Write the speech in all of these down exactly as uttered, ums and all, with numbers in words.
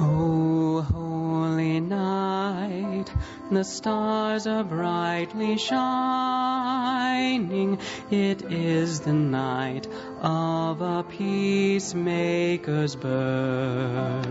O holy night, the stars are brightly shining. It is the night of a peacemaker's birth.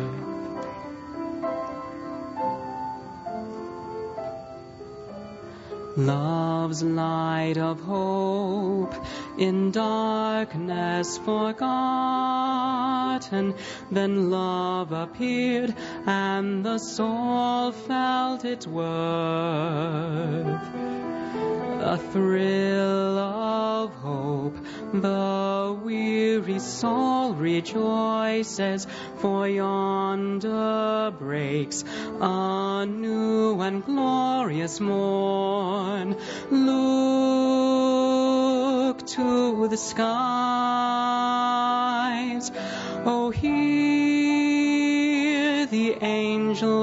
Love's light of hope in darkness forgotten. Then love appeared and the soul felt its worth. A thrill of hope, the weary soul rejoices, for yonder breaks a new and glorious morn. Look to the skies, oh, hear the angel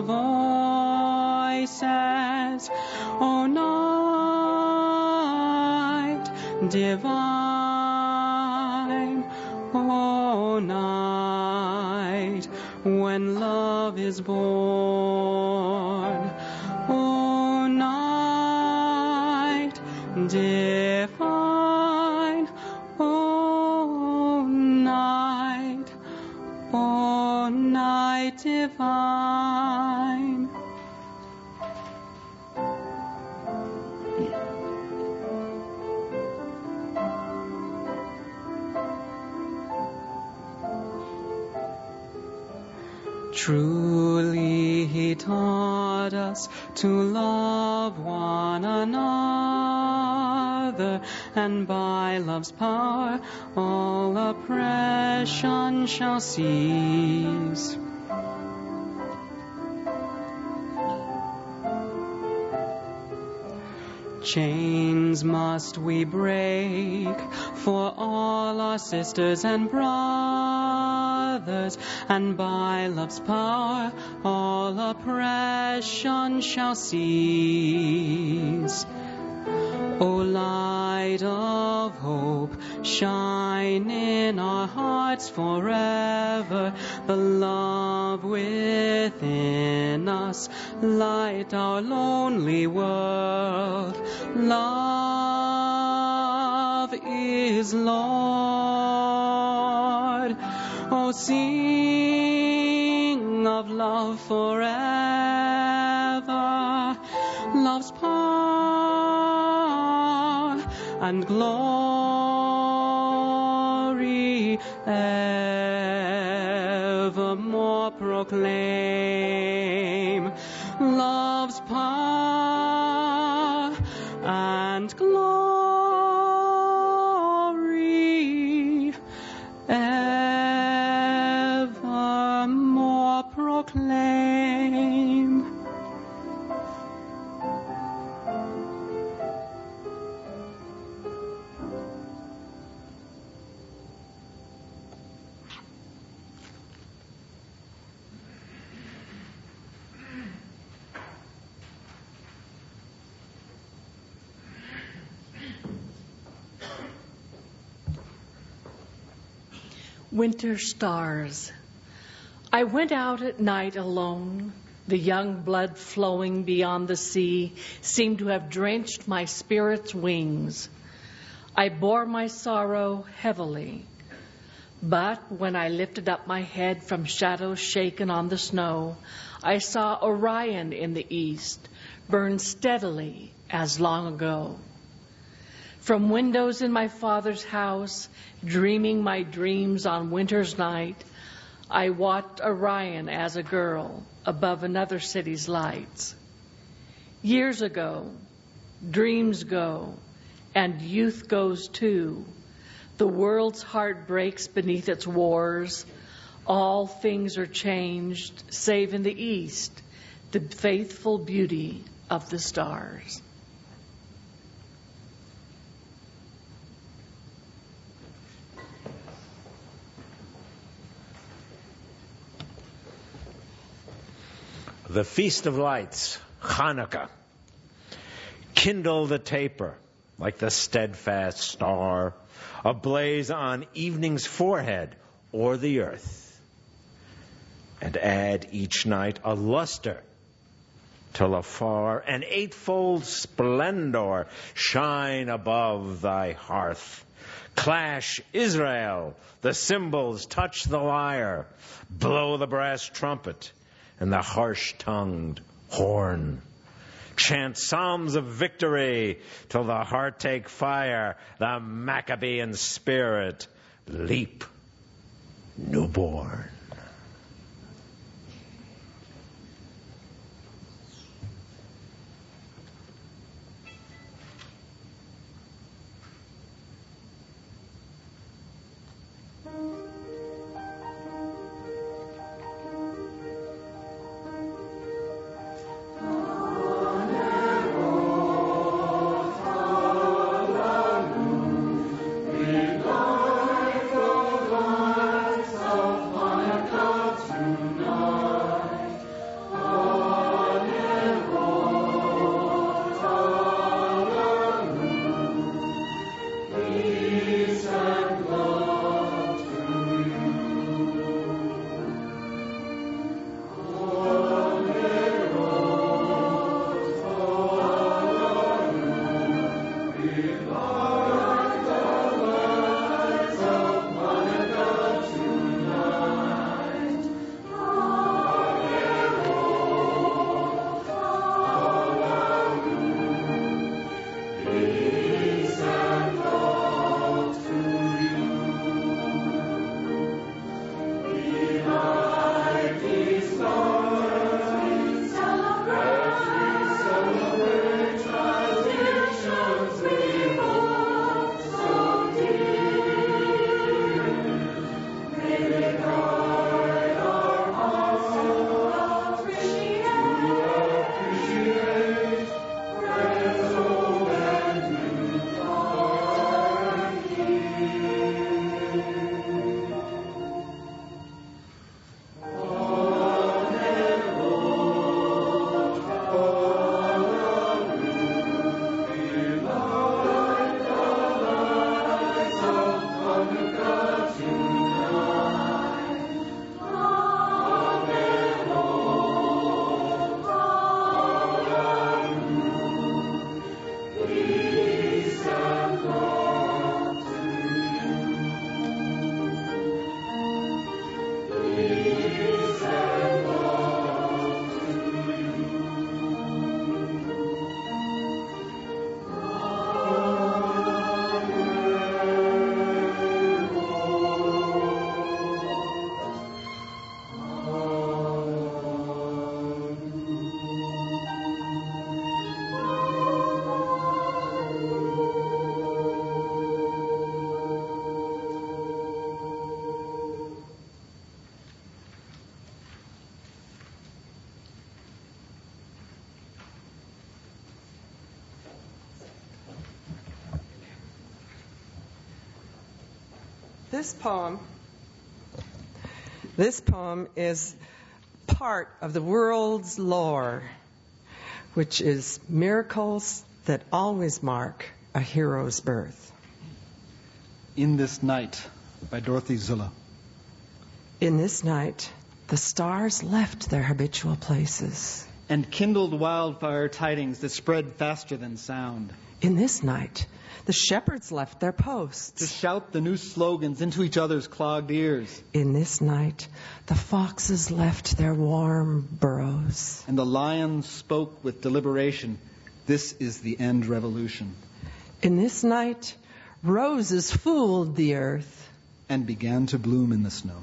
voices, oh, night divine, oh, night when love is born, oh, night divine, oh, night, oh, night divine. Truly he taught us to love one another, and by love's power all oppression shall cease. Chains must we break for all our sisters and brothers, and by love's power all oppression shall cease. O light of hope, shine in our hearts forever. The love within us light our lonely world. Love is Lord. Oh, sing of love forever. Love's power and glory evermore proclaim. Love's power and glory evermore proclaim. Winter stars. I went out at night alone. The young blood flowing beyond the sea seemed to have drenched my spirit's wings. I bore my sorrow heavily. But when I lifted up my head from shadows shaken on the snow, I saw Orion in the east, burn steadily as long ago. From windows in my father's house, dreaming my dreams on winter's night, I watched Orion as a girl above another city's lights. Years ago, dreams go, and youth goes too. The world's heart breaks beneath its wars. All things are changed, save in the east, the faithful beauty of the stars. The Feast of Lights, Hanukkah. Kindle the taper like the steadfast star, ablaze on evening's forehead or the earth. and add each night a luster, till afar an eightfold splendor shine above thy hearth. Clash Israel, the cymbals touch the lyre, blow the brass trumpet and the harsh-tongued horn. Chant psalms of victory till the heart take fire, the Maccabean spirit leap newborn. This poem, this poem is part of the world's lore, which is miracles that always mark a hero's birth. In This Night by Dorothy Zilla. In this night, the stars left their habitual places and kindled wildfire tidings that spread faster than sound. In this night, the shepherds left their posts to shout the new slogans into each other's clogged ears. In this night, the foxes left their warm burrows. And the lions spoke with deliberation, "This is the end revolution." In this night, roses fooled the earth and began to bloom in the snow.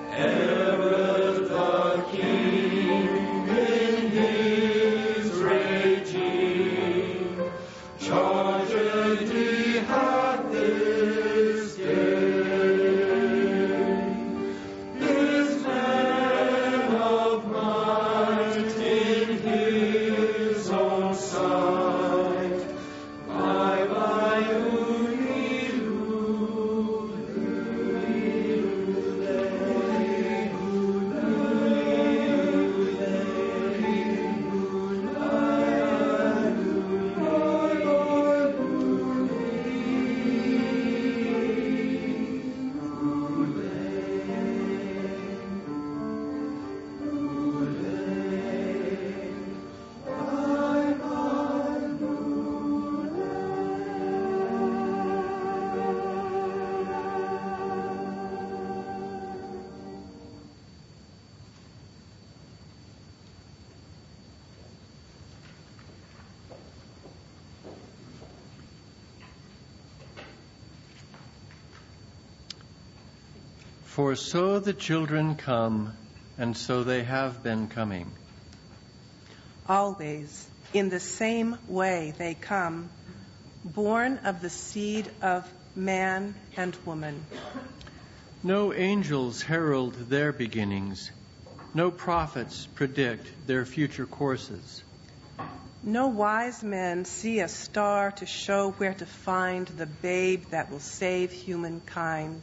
For so the children come, and so they have been coming. Always, in the same way they come, born of the seed of man and woman. No angels herald their beginnings. No prophets predict their future courses. No wise men see a star to show where to find the babe that will save humankind.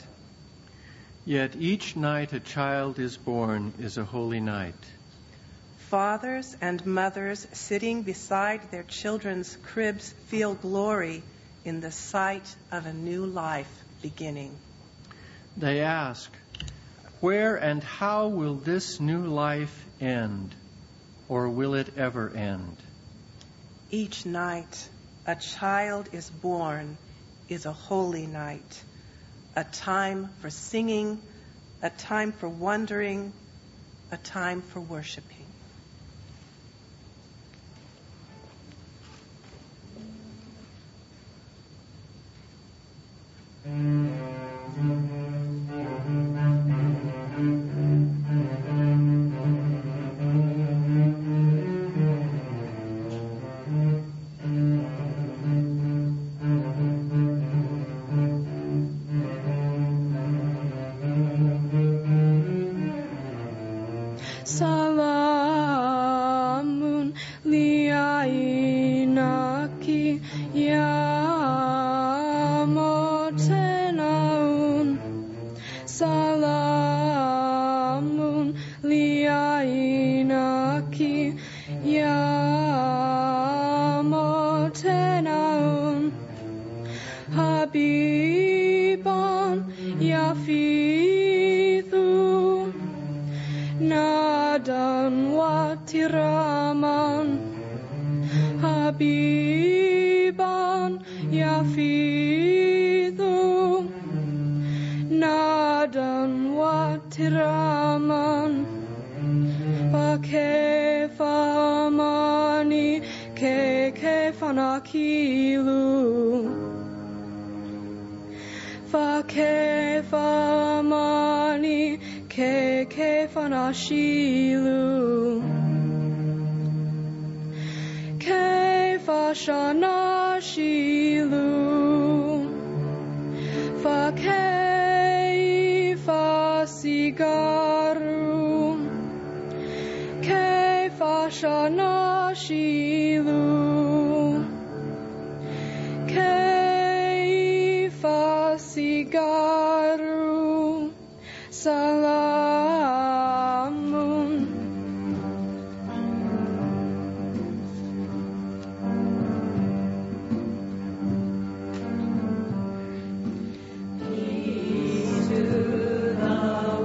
Yet each night a child is born is a holy night. Fathers and mothers sitting beside their children's cribs feel glory in the sight of a new life beginning. They ask, where and how will this new life end, or will it ever end? Each night a child is born is a holy night, a time for singing, a time for wondering, a time for worshiping. Salamun li'ainaki ya motenaun. Salamun li'ainaki ya motenaun. Habiban yafithu nadan watiraman. Habiban yafithu nadan watiraman. Bakefamani kekefanakilu. Fakefamani kekefanashilu. Kefashanashilu. Fakefasigaru. Kefashanashilu. Kefasigaru. Salamun. Peace to the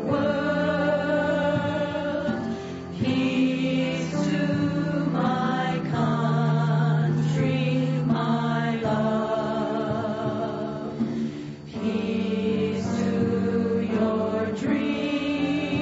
world, peace to my country, my love, peace to your dreams.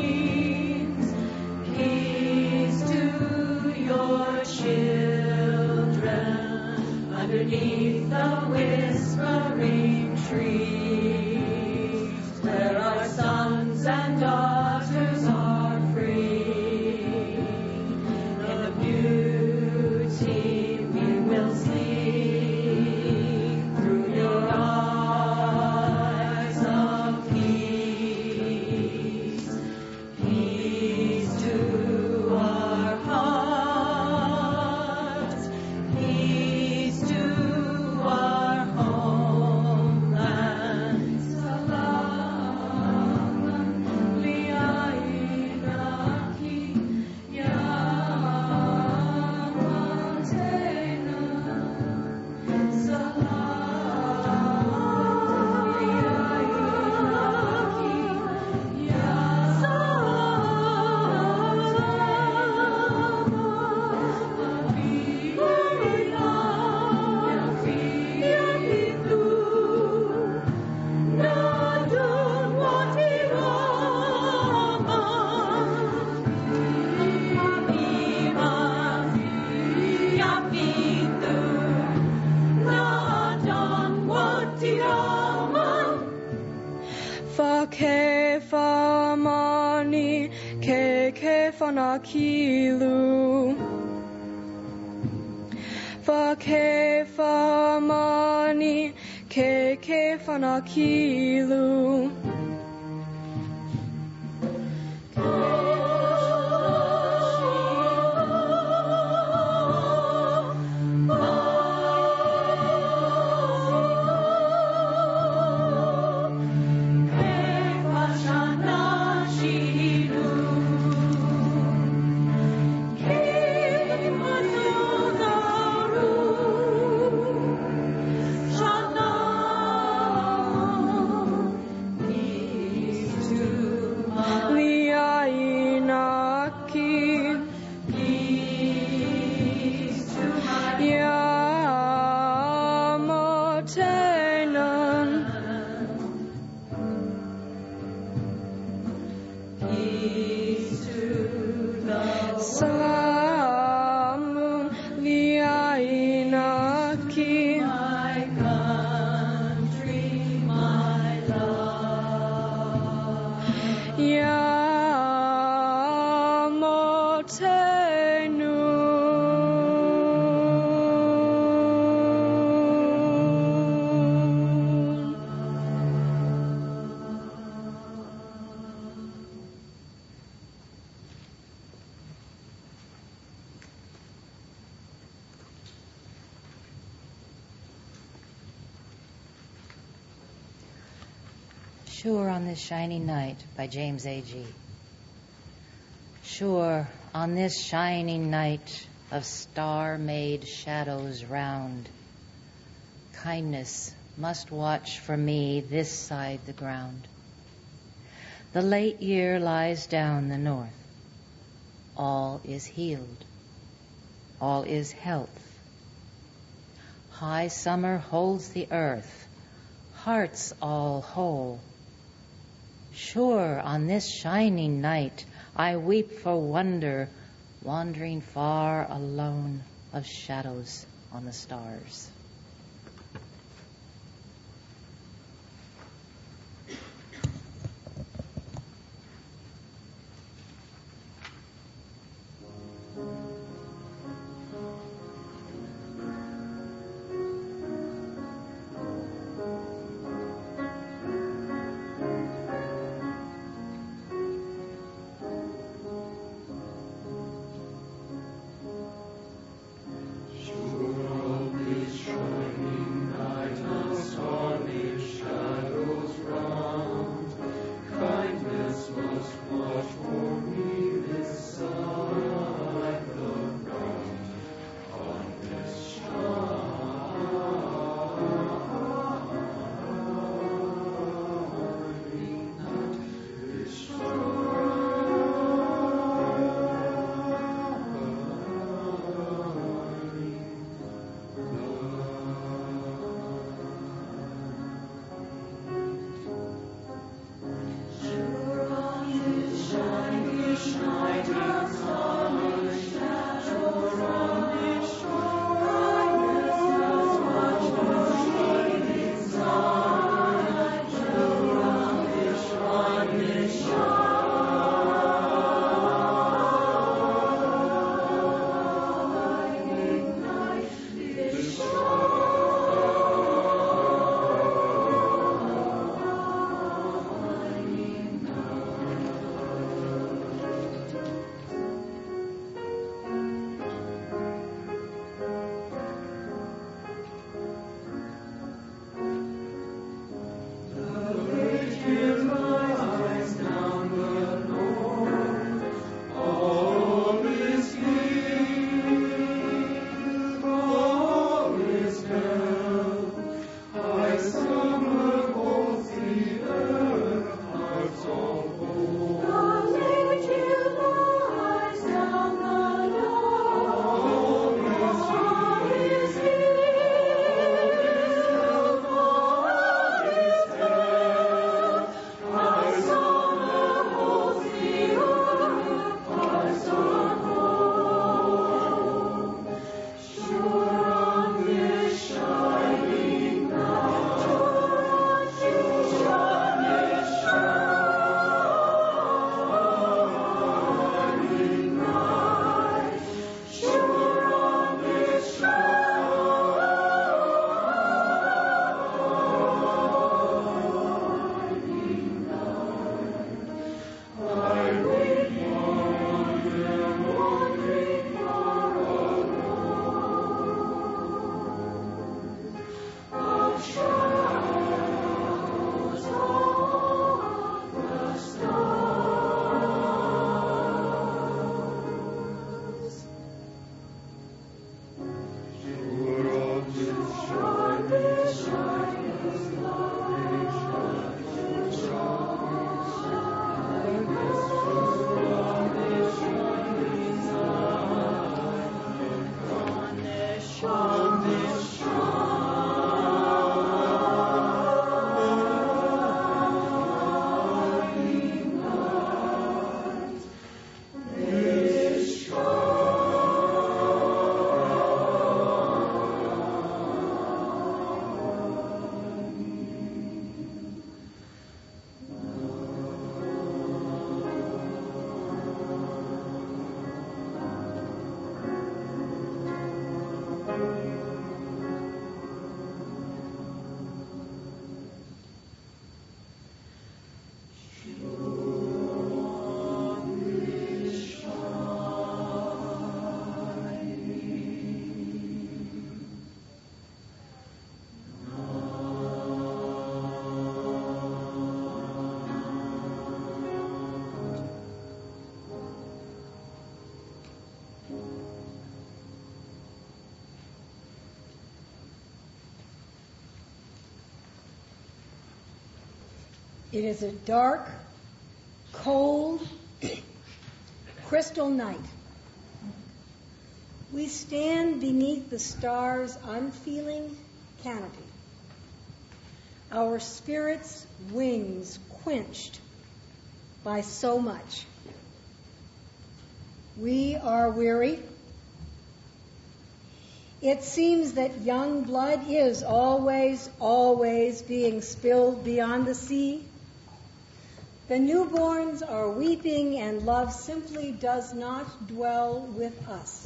fanakilu fa ke fa mani ke ke fanakilu Sure on this shiny night by James A G Sure on this shining night of star-made shadows round, kindness must watch for me this side the ground. The late year lies down the north. All is healed. All is health. High summer holds the earth. Hearts all whole. Sure, on this shining night, I weep for wonder, wandering far alone of shadows on the stars. Sure on this It is a dark, cold, crystal night. We stand beneath the stars' unfeeling canopy, our spirits' wings quenched by so much. We are weary. It seems that young blood is always, always being spilled beyond the sea. The newborns are weeping, and love simply does not dwell with us.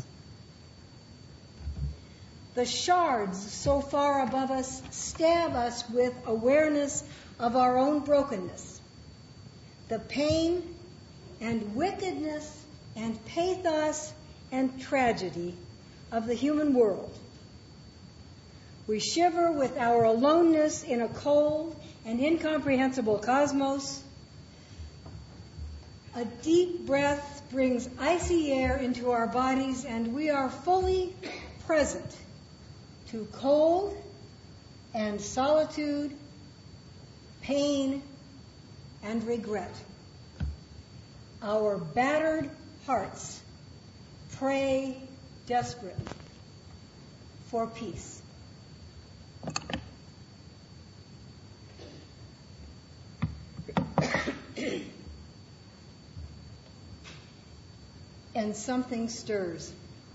The shards so far above us stab us with awareness of our own brokenness, the pain and wickedness and pathos and tragedy of the human world. We shiver with our aloneness in a cold and incomprehensible cosmos. A deep breath brings icy air into our bodies, and we are fully present to cold and solitude, pain and regret. Our battered hearts pray desperately for peace. And something stirs.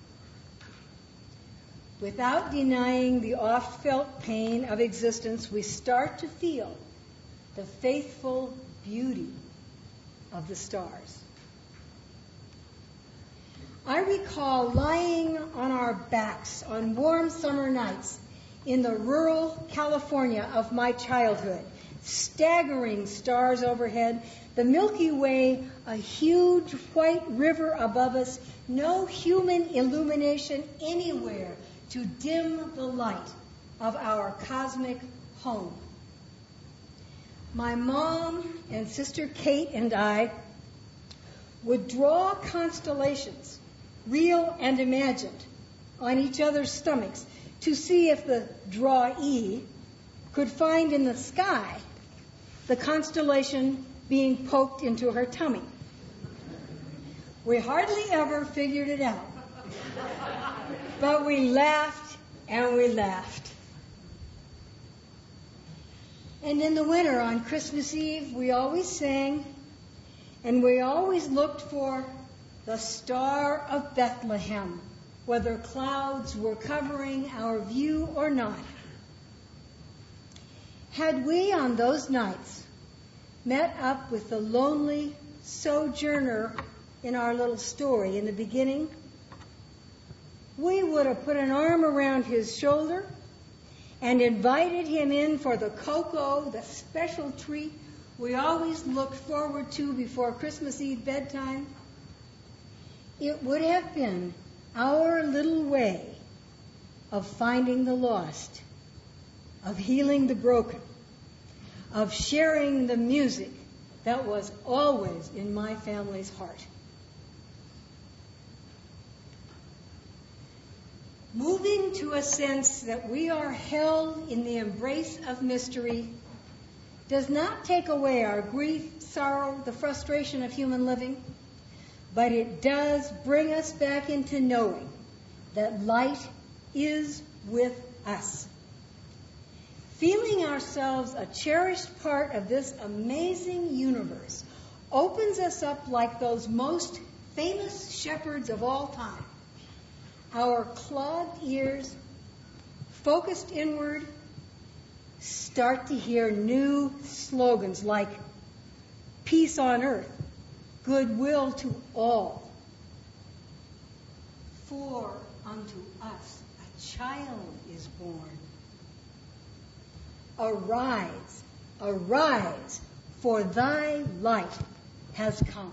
Without denying the oft-felt pain of existence, we start to feel the faithful beauty of the stars. I recall lying on our backs on warm summer nights in the rural California of my childhood, staggering stars overhead, the Milky Way, a huge white river above us, no human illumination anywhere to dim the light of our cosmic home. My mom and sister Kate and I would draw constellations, real and imagined, on each other's stomachs to see if the drawee could find in the sky the constellation being poked into her tummy. We hardly ever figured it out, but we laughed and we laughed. And in the winter on Christmas Eve, we always sang, and we always looked for the Star of Bethlehem, whether clouds were covering our view or not. Had we on those nights met up with the lonely sojourner in our little story in the beginning, we would have put an arm around his shoulder and invited him in for the cocoa, the special treat we always looked forward to before Christmas Eve bedtime. It would have been our little way of finding the lost, of healing the broken, of sharing the music that was always in my family's heart. Moving to a sense that we are held in the embrace of mystery does not take away our grief, sorrow, the frustration of human living, but it does bring us back into knowing that light is with us. Feeling ourselves a cherished part of this amazing universe opens us up like those most famous shepherds of all time. Our clogged ears, focused inward, start to hear new slogans like peace on earth, goodwill to all. For unto us a child is born. Arise, arise, for thy light has come.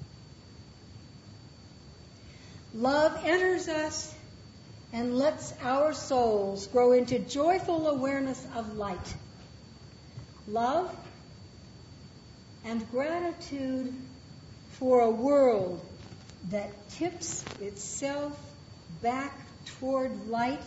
Love enters us and lets our souls grow into joyful awareness of light. Love and gratitude for a world that tips itself back toward light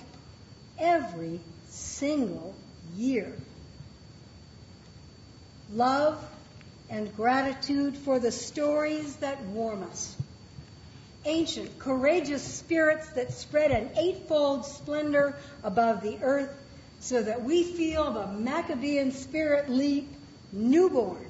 every single year. Love and gratitude for the stories that warm us. Ancient, courageous spirits that spread an eightfold splendor above the earth so that we feel the Maccabean spirit leap newborn.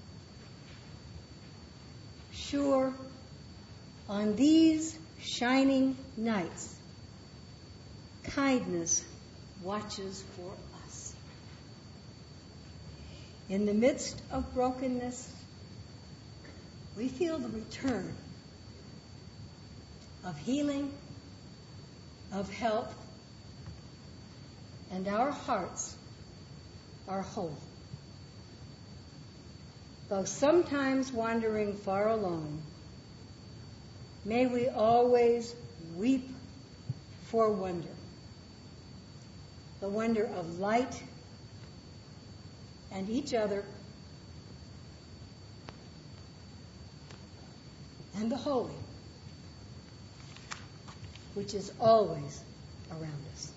Sure, on these shining nights, kindness watches for us. In the midst of brokenness, we feel the return of healing, of health, and our hearts are whole. Though sometimes wandering far alone, may we always weep for wonder, the wonder of light and each other and the holy, which is always around us.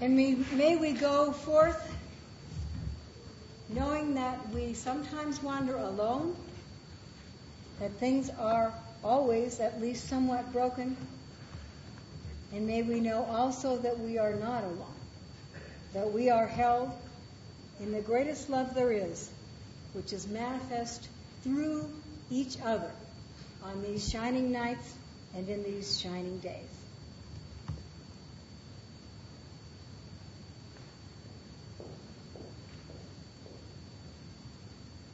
And we, may we go forth knowing that we sometimes wander alone, that things are always at least somewhat broken, and may we know also that we are not alone, that we are held in the greatest love there is, which is manifest through each other on these shining nights and in these shining days.